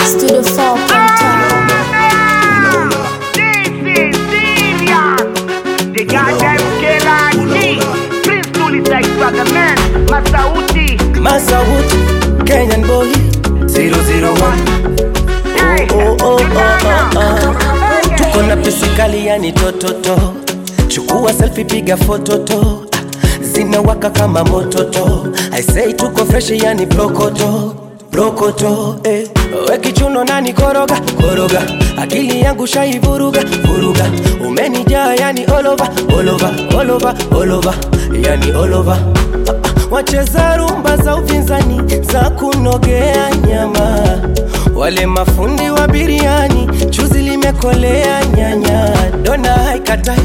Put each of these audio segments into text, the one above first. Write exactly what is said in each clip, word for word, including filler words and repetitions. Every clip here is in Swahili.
Studio four point five. This is Zodiac, the goddamn killer G. Prince Luli like brother man, Masauti. Masauti, Kenyan boy, zero zero one. Oh, oh, oh, oh, oh, oh. Tuko na pisikali yani tototo. Chukua selfie piga fototo. Zina waka kama mototo. I say tuko fresh yani brokoto. Brokoto, eh. Weki chuno nani koroga, koroga. Akili yangu shaivuruga, vuruga. Umenijaa yani all over, all over, all over, all over. Yani all over. Wacheza rumba za upinzani za kunogea nyama. Wale mafundi wa biriani chuzi limekolea nyanya. Dona haikatai,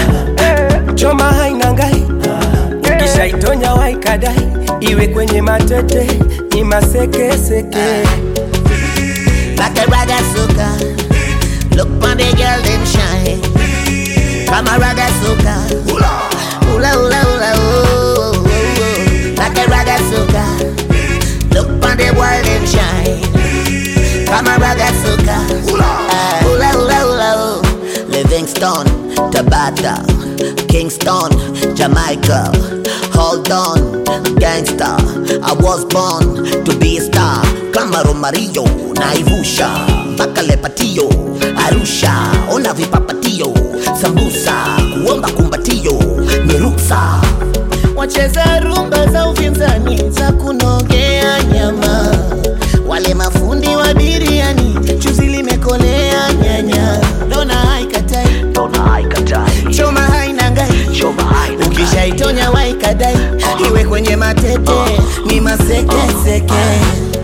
choma hainangai, kisha itonya waikadai. Iwe kwenye matete ni maseke seke. Like a raga soca, look on the girl them shine. Come a raga soca, hula hula hula hula oh, oh, oh. Like a raga soca, look on the boy them shine. Come a raga soca, hula hula hula hula oh. Livingston, Tabata, Kingston, Jamaica. Hold on, gangster. I was born to be a star. Kama Mario, Naivusha, Bakale Patio, Arusha, ona vipapatio, Sambusa, kuomba kumbatio, Miruksa. Wacheza rumba za upinzani za kunogea nyama. Wale mafundi wa biriani, chuzi limekolea nyanya. Dona haikatai, dona haikatai. Choma hainangai, choma hainangai. Ukisha itonya waikadai, iwe kwenye matete, ni maseke seke.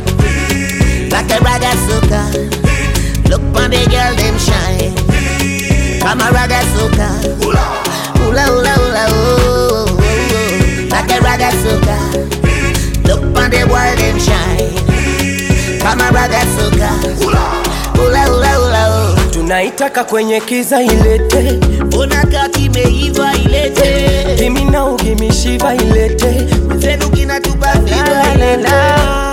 Like a raga soca, look on the girl them shine. Come a raga soca, hula hula hula hula oh, oh, oh. Like a raga soca, look on the boy them shine. Come a raga soca, hula hula hula hula oh. Tunaitaka kwenye kiza ilete, Unaka kimeiva ilete, Kimi na ugimi shiva ilete. Zenu kinatupa fiba ilete.